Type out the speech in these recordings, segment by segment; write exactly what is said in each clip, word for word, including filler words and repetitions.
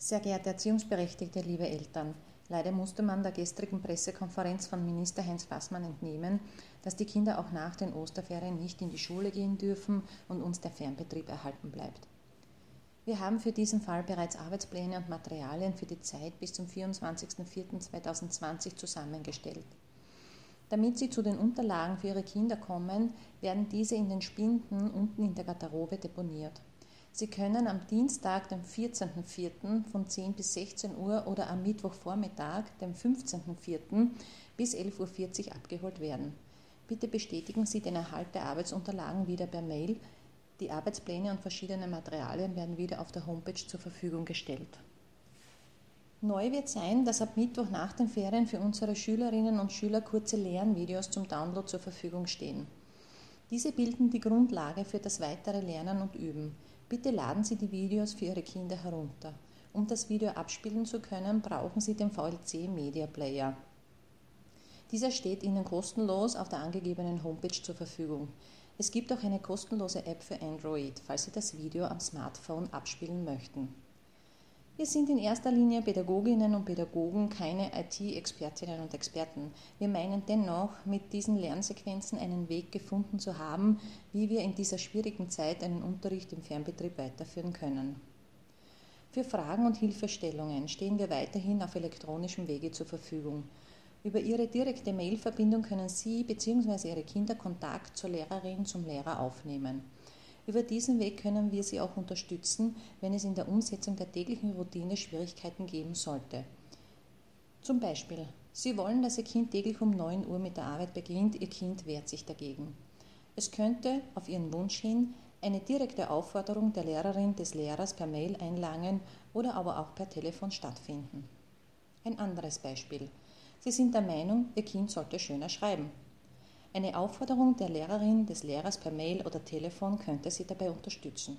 Sehr geehrte Erziehungsberechtigte, liebe Eltern, leider musste man der gestrigen Pressekonferenz von Minister Heinz Fassmann entnehmen, dass die Kinder auch nach den Osterferien nicht in die Schule gehen dürfen und uns der Fernbetrieb erhalten bleibt. Wir haben für diesen Fall bereits Arbeitspläne und Materialien für die Zeit bis zum vierundzwanzigsten vierten zweitausendzwanzig zusammengestellt. Damit Sie zu den Unterlagen für Ihre Kinder kommen, werden diese in den Spinden unten in der Garderobe deponiert. Sie können am Dienstag, dem vierzehnten vierten von zehn bis sechzehn Uhr oder am Mittwochvormittag, dem fünfzehnten vierten bis elf Uhr vierzig abgeholt werden. Bitte bestätigen Sie den Erhalt der Arbeitsunterlagen wieder per Mail. Die Arbeitspläne und verschiedene Materialien werden wieder auf der Homepage zur Verfügung gestellt. Neu wird sein, dass ab Mittwoch nach den Ferien für unsere Schülerinnen und Schüler kurze Lernvideos zum Download zur Verfügung stehen. Diese bilden die Grundlage für das weitere Lernen und Üben. Bitte laden Sie die Videos für Ihre Kinder herunter. Um das Video abspielen zu können, brauchen Sie den V L C Media Player. Dieser steht Ihnen kostenlos auf der angegebenen Homepage zur Verfügung. Es gibt auch eine kostenlose App für Android, falls Sie das Video am Smartphone abspielen möchten. Wir sind in erster Linie Pädagoginnen und Pädagogen, keine I T-Expertinnen und Experten. Wir meinen dennoch, mit diesen Lernsequenzen einen Weg gefunden zu haben, wie wir in dieser schwierigen Zeit einen Unterricht im Fernbetrieb weiterführen können. Für Fragen und Hilfestellungen stehen wir weiterhin auf elektronischem Wege zur Verfügung. Über Ihre direkte Mailverbindung können Sie bzw. Ihre Kinder Kontakt zur Lehrerin, zum Lehrer aufnehmen. Über diesen Weg können wir Sie auch unterstützen, wenn es in der Umsetzung der täglichen Routine Schwierigkeiten geben sollte. Zum Beispiel, Sie wollen, dass Ihr Kind täglich um neun Uhr mit der Arbeit beginnt, Ihr Kind wehrt sich dagegen. Es könnte auf Ihren Wunsch hin eine direkte Aufforderung der Lehrerin, des Lehrers per Mail einlangen oder aber auch per Telefon stattfinden. Ein anderes Beispiel. Sie sind der Meinung, Ihr Kind sollte schöner schreiben. Eine Aufforderung der Lehrerin, des Lehrers per Mail oder Telefon könnte Sie dabei unterstützen.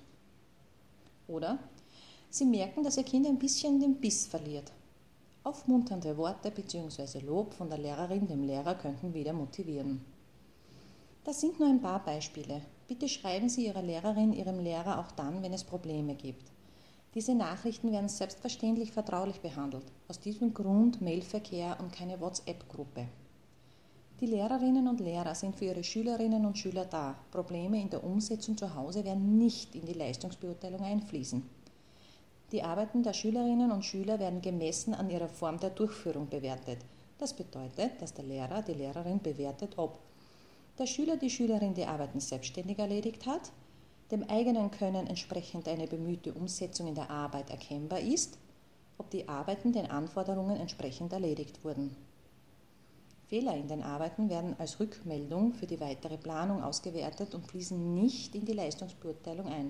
Oder Sie merken, dass Ihr Kind ein bisschen den Biss verliert. Aufmunternde Worte bzw. Lob von der Lehrerin dem Lehrer könnten wieder motivieren. Das sind nur ein paar Beispiele. Bitte schreiben Sie Ihrer Lehrerin, Ihrem Lehrer auch dann, wenn es Probleme gibt. Diese Nachrichten werden selbstverständlich vertraulich behandelt. Aus diesem Grund Mailverkehr und keine WhatsApp-Gruppe. Die Lehrerinnen und Lehrer sind für ihre Schülerinnen und Schüler da. Probleme in der Umsetzung zu Hause werden nicht in die Leistungsbeurteilung einfließen. Die Arbeiten der Schülerinnen und Schüler werden gemessen an ihrer Form der Durchführung bewertet. Das bedeutet, dass der Lehrer, die Lehrerin bewertet, ob der Schüler, die Schülerin die Arbeiten selbstständig erledigt hat, dem eigenen Können entsprechend eine bemühte Umsetzung in der Arbeit erkennbar ist, ob die Arbeiten den Anforderungen entsprechend erledigt wurden. Fehler in den Arbeiten werden als Rückmeldung für die weitere Planung ausgewertet und fließen nicht in die Leistungsbeurteilung ein.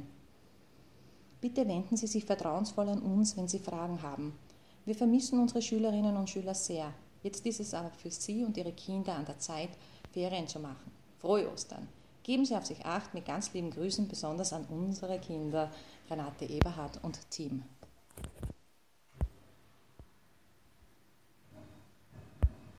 Bitte wenden Sie sich vertrauensvoll an uns, wenn Sie Fragen haben. Wir vermissen unsere Schülerinnen und Schüler sehr. Jetzt ist es aber für Sie und Ihre Kinder an der Zeit, Ferien zu machen. Frohe Ostern! Geben Sie auf sich Acht, mit ganz lieben Grüßen, besonders an unsere Kinder, Renate Eberhardt und Team.